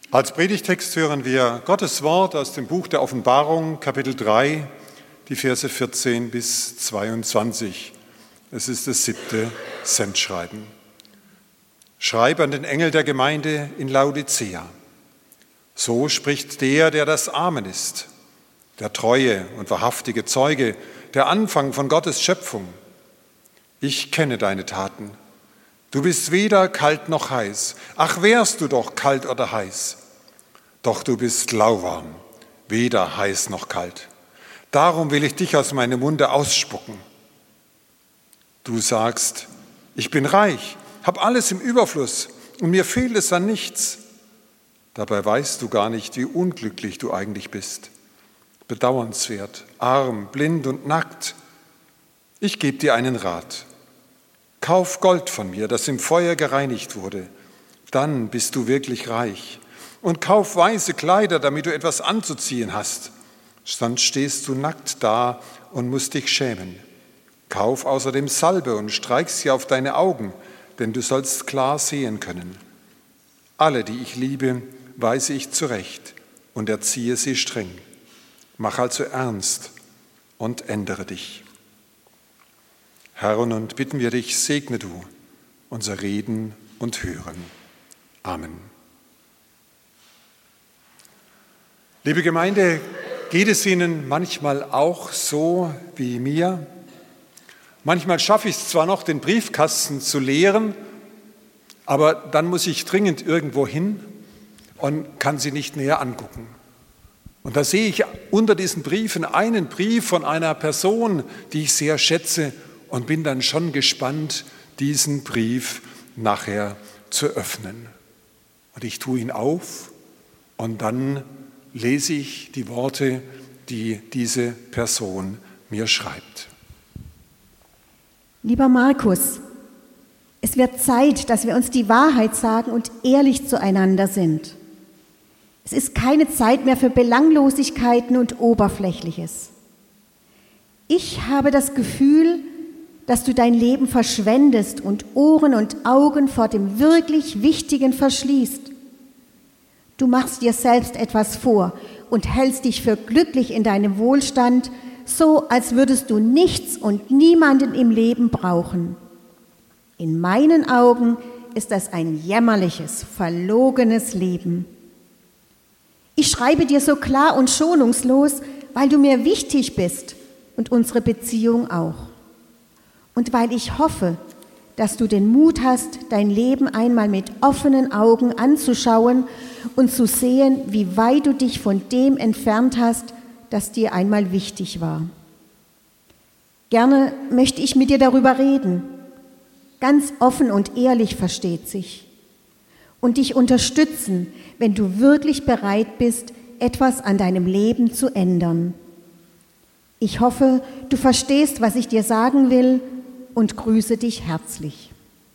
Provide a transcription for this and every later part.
Als Predigtext hören wir Gottes Wort aus dem Buch der Offenbarung, Kapitel 3, die Verse 14 bis 22. Es ist das 7. Sendschreiben. Schreib an den Engel der Gemeinde in Laodicea. So spricht der das Amen ist, der treue und wahrhaftige Zeuge, der Anfang von Gottes Schöpfung. Ich kenne deine Taten. Du bist weder kalt noch heiß. Ach, wärst du doch kalt oder heiß. Doch du bist lauwarm, weder heiß noch kalt. Darum will ich dich aus meinem Munde ausspucken. Du sagst, ich bin reich, hab alles im Überfluss und mir fehlt es an nichts. Dabei weißt du gar nicht, wie unglücklich du eigentlich bist. Bedauernswert, arm, blind und nackt. Ich gebe dir einen Rat. Kauf Gold von mir, das im Feuer gereinigt wurde. Dann bist du wirklich reich. Und kauf weiße Kleider, damit du etwas anzuziehen hast. Sonst stehst du nackt da und musst dich schämen. Kauf außerdem Salbe und streich sie auf deine Augen, denn du sollst klar sehen können. Alle, die ich liebe, weise ich zurecht und erziehe sie streng. Mach also ernst und ändere dich. Herr, und bitten wir dich, segne du unser Reden und Hören. Amen. Liebe Gemeinde, geht es Ihnen manchmal auch so wie mir? Manchmal schaffe ich es zwar noch, den Briefkasten zu leeren, aber dann muss ich dringend irgendwo hin und kann sie nicht näher angucken. Und da sehe ich unter diesen Briefen einen Brief von einer Person, die ich sehr schätze, und bin dann schon gespannt, diesen Brief nachher zu öffnen. Und ich tue ihn auf und dann lese ich die Worte, die diese Person mir schreibt. Lieber Markus, es wird Zeit, dass wir uns die Wahrheit sagen und ehrlich zueinander sind. Es ist keine Zeit mehr für Belanglosigkeiten und Oberflächliches. Ich habe das Gefühl, dass du dein Leben verschwendest und Ohren und Augen vor dem wirklich Wichtigen verschließt. Du machst dir selbst etwas vor und hältst dich für glücklich in deinem Wohlstand, so als würdest du nichts und niemanden im Leben brauchen. In meinen Augen ist das ein jämmerliches, verlogenes Leben. Ich schreibe dir so klar und schonungslos, weil du mir wichtig bist und unsere Beziehung auch. Und weil ich hoffe, dass du den Mut hast, dein Leben einmal mit offenen Augen anzuschauen und zu sehen, wie weit du dich von dem entfernt hast, das dir einmal wichtig war. Gerne möchte ich mit dir darüber reden. Ganz offen und ehrlich versteht sich. Und dich unterstützen, wenn du wirklich bereit bist, etwas an deinem Leben zu ändern. Ich hoffe, du verstehst, was ich dir sagen will, und grüße dich herzlich.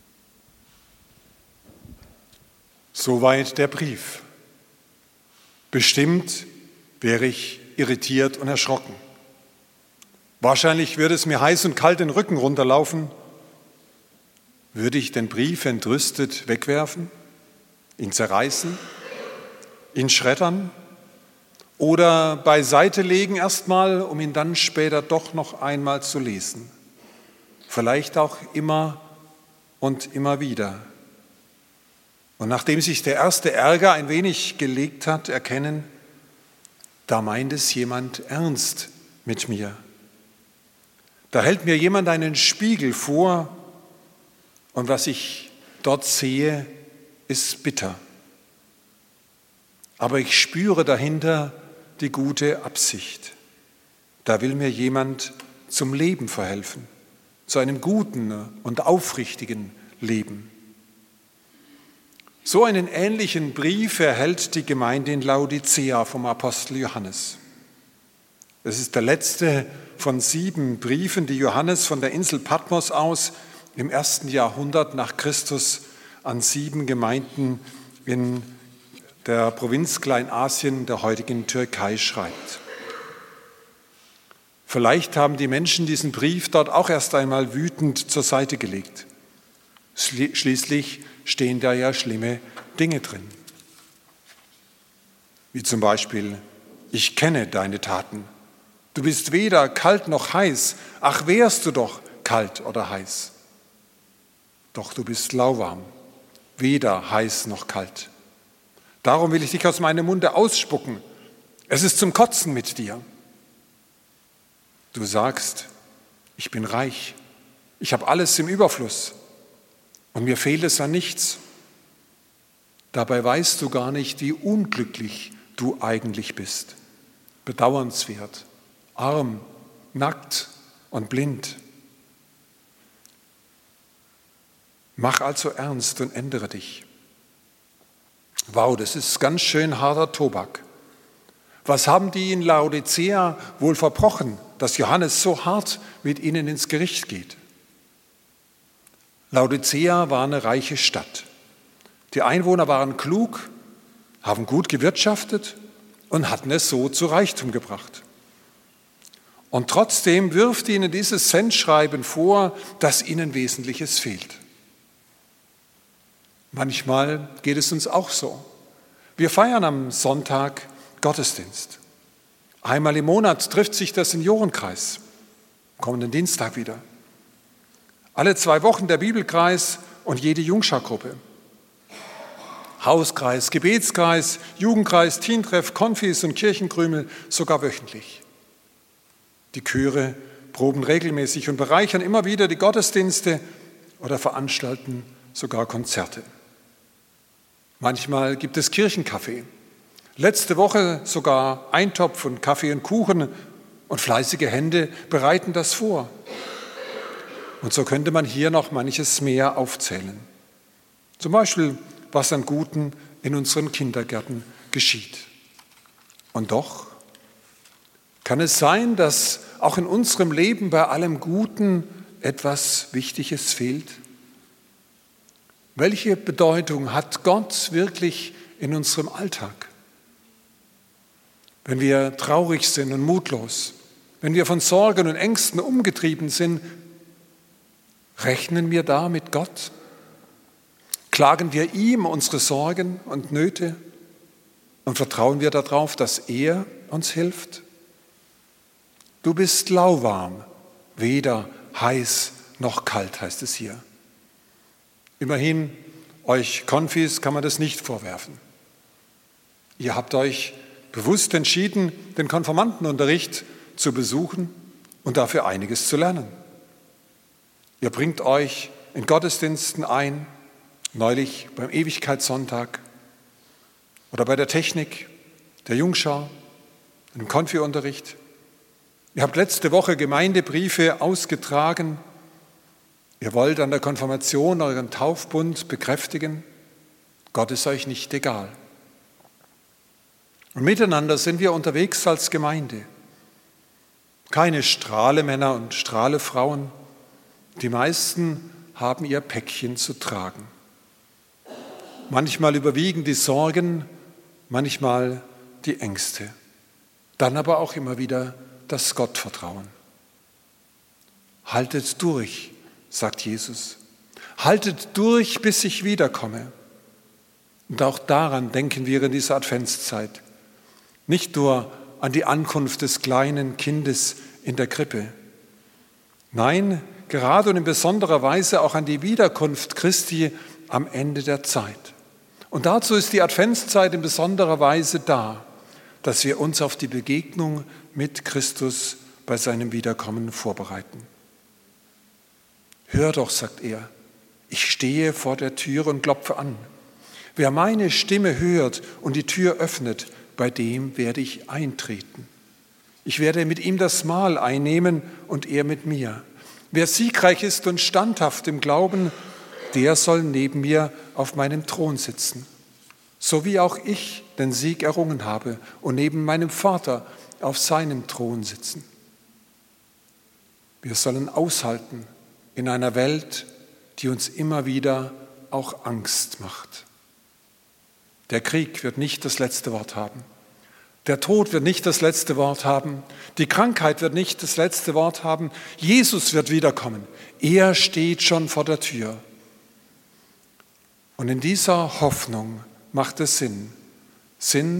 Soweit der Brief. Bestimmt wäre ich irritiert und erschrocken. Wahrscheinlich würde es mir heiß und kalt den Rücken runterlaufen. Würde ich den Brief entrüstet wegwerfen, ihn zerreißen, ihn schreddern oder beiseite legen erstmal, um ihn dann später doch noch einmal zu lesen. Vielleicht auch immer und immer wieder. Und nachdem sich der erste Ärger ein wenig gelegt hat, erkennen, da meint es jemand ernst mit mir. Da hält mir jemand einen Spiegel vor und was ich dort sehe, ist bitter. Aber ich spüre dahinter die gute Absicht. Da will mir jemand zum Leben verhelfen. Zu einem guten und aufrichtigen Leben. So einen ähnlichen Brief erhält die Gemeinde in Laodicea vom Apostel Johannes. Es ist der letzte von 7 Briefen, die Johannes von der Insel Patmos aus im 1. Jahrhundert nach Christus an 7 Gemeinden in der Provinz Kleinasien der heutigen Türkei schreibt. Vielleicht haben die Menschen diesen Brief dort auch erst einmal wütend zur Seite gelegt. Schließlich stehen da ja schlimme Dinge drin. wie zum Beispiel: Ich kenne deine Taten. Du bist weder kalt noch heiß. Ach, wärst du doch kalt oder heiß. Doch du bist lauwarm, weder heiß noch kalt. Darum will ich dich aus meinem Munde ausspucken. Es ist zum Kotzen mit dir. Du sagst: Ich bin reich, ich habe alles im Überfluss und mir fehlt es an nichts. Dabei weißt du gar nicht, wie unglücklich du eigentlich bist. Bedauernswert, arm, nackt und blind. Mach also ernst und ändere dich. Wow, das ist ganz schön harter Tobak. Was haben die in Laodicea wohl verbrochen, dass Johannes so hart mit ihnen ins Gericht geht? Laodicea war eine reiche Stadt. Die Einwohner waren klug, haben gut gewirtschaftet und hatten es so zu Reichtum gebracht. Und trotzdem wirft ihnen dieses Sendschreiben vor, dass ihnen Wesentliches fehlt. Manchmal geht es uns auch so. Wir feiern am Sonntag Gottesdienst. Einmal im Monat trifft sich der Seniorenkreis, kommenden Dienstag wieder. Alle 2 Wochen der Bibelkreis und jede Jungschargruppe. Hauskreis, Gebetskreis, Jugendkreis, Teentreff, Konfis und Kirchenkrümel, sogar wöchentlich. Die Chöre proben regelmäßig und bereichern immer wieder die Gottesdienste oder veranstalten sogar Konzerte. Manchmal gibt es Kirchenkaffee. Letzte Woche sogar Eintopf und Kaffee und Kuchen und fleißige Hände bereiten das vor. Und so könnte man hier noch manches mehr aufzählen. Zum Beispiel, was an Guten in unseren Kindergärten geschieht. Und doch kann es sein, dass auch in unserem Leben bei allem Guten etwas Wichtiges fehlt? Welche Bedeutung hat Gott wirklich in unserem Alltag? Wenn wir traurig sind und mutlos, wenn wir von Sorgen und Ängsten umgetrieben sind, rechnen wir da mit Gott? Klagen wir ihm unsere Sorgen und Nöte und vertrauen wir darauf, dass er uns hilft? Du bist lauwarm, weder heiß noch kalt, heißt es hier. Immerhin, euch Konfis kann man das nicht vorwerfen. Ihr habt euch bewusst entschieden, den Konfirmandenunterricht zu besuchen und dafür einiges zu lernen. Ihr bringt euch in Gottesdiensten ein, neulich beim Ewigkeitssonntag oder bei der Technik, der Jungschar, im Konfi-Unterricht. Ihr habt letzte Woche Gemeindebriefe ausgetragen. Ihr wollt an der Konfirmation euren Taufbund bekräftigen. Gott ist euch nicht egal. Und miteinander sind wir unterwegs als Gemeinde. Keine Strahlemänner und Strahlefrauen. Die meisten haben ihr Päckchen zu tragen. Manchmal überwiegen die Sorgen, manchmal die Ängste. Dann aber auch immer wieder das Gottvertrauen. Haltet durch, sagt Jesus. Haltet durch, bis ich wiederkomme. Und auch daran denken wir in dieser Adventszeit. Nicht nur an die Ankunft des kleinen Kindes in der Krippe. Nein, gerade und in besonderer Weise auch an die Wiederkunft Christi am Ende der Zeit. Und dazu ist die Adventszeit in besonderer Weise da, dass wir uns auf die Begegnung mit Christus bei seinem Wiederkommen vorbereiten. Hör doch, sagt er, ich stehe vor der Tür und klopfe an. Wer meine Stimme hört und die Tür öffnet, bei dem werde ich eintreten. Ich werde mit ihm das Mahl einnehmen und er mit mir. Wer siegreich ist und standhaft im Glauben, der soll neben mir auf meinem Thron sitzen. So wie auch ich den Sieg errungen habe und neben meinem Vater auf seinem Thron sitzen. Wir sollen aushalten in einer Welt, die uns immer wieder auch Angst macht. Der Krieg wird nicht das letzte Wort haben. Der Tod wird nicht das letzte Wort haben. Die Krankheit wird nicht das letzte Wort haben. Jesus wird wiederkommen. Er steht schon vor der Tür. Und in dieser Hoffnung macht es Sinn,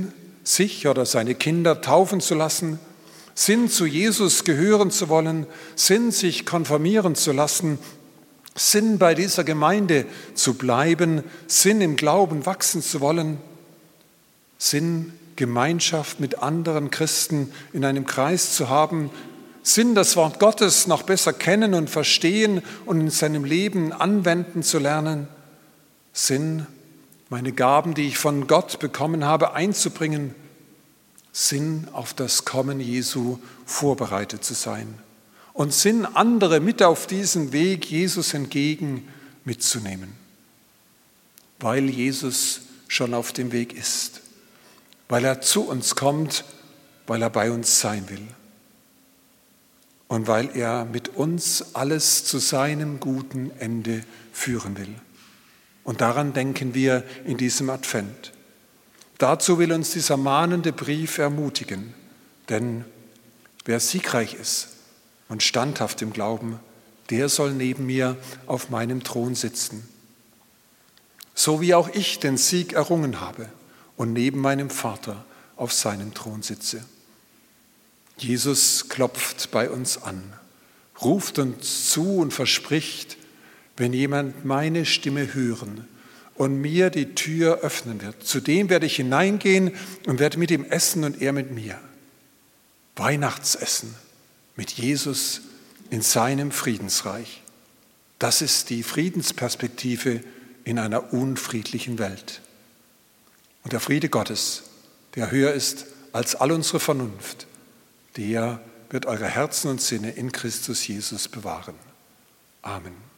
sich oder seine Kinder taufen zu lassen, Sinn, zu Jesus gehören zu wollen, Sinn, sich konfirmieren zu lassen, Sinn, bei dieser Gemeinde zu bleiben, Sinn, im Glauben wachsen zu wollen, Sinn, Gemeinschaft mit anderen Christen in einem Kreis zu haben, Sinn, das Wort Gottes noch besser kennen und verstehen und in seinem Leben anwenden zu lernen, Sinn, meine Gaben, die ich von Gott bekommen habe, einzubringen, Sinn, auf das Kommen Jesu vorbereitet zu sein und Sinn, andere mit auf diesen Weg Jesus entgegen mitzunehmen, weil Jesus schon auf dem Weg ist, weil er zu uns kommt, weil er bei uns sein will und weil er mit uns alles zu seinem guten Ende führen will. Und daran denken wir in diesem Advent. Dazu will uns dieser mahnende Brief ermutigen, denn wer siegreich ist und standhaft im Glauben, der soll neben mir auf meinem Thron sitzen. So wie auch ich den Sieg errungen habe und neben meinem Vater auf seinem Thron sitze. Jesus klopft bei uns an, ruft uns zu und verspricht, wenn jemand meine Stimme hören und mir die Tür öffnen wird, zu dem werde ich hineingehen und werde mit ihm essen und er mit mir. Weihnachtsessen mit Jesus in seinem Friedensreich. Das ist die Friedensperspektive in einer unfriedlichen Welt. Und der Friede Gottes, der höher ist als all unsere Vernunft, der wird eure Herzen und Sinne in Christus Jesus bewahren. Amen.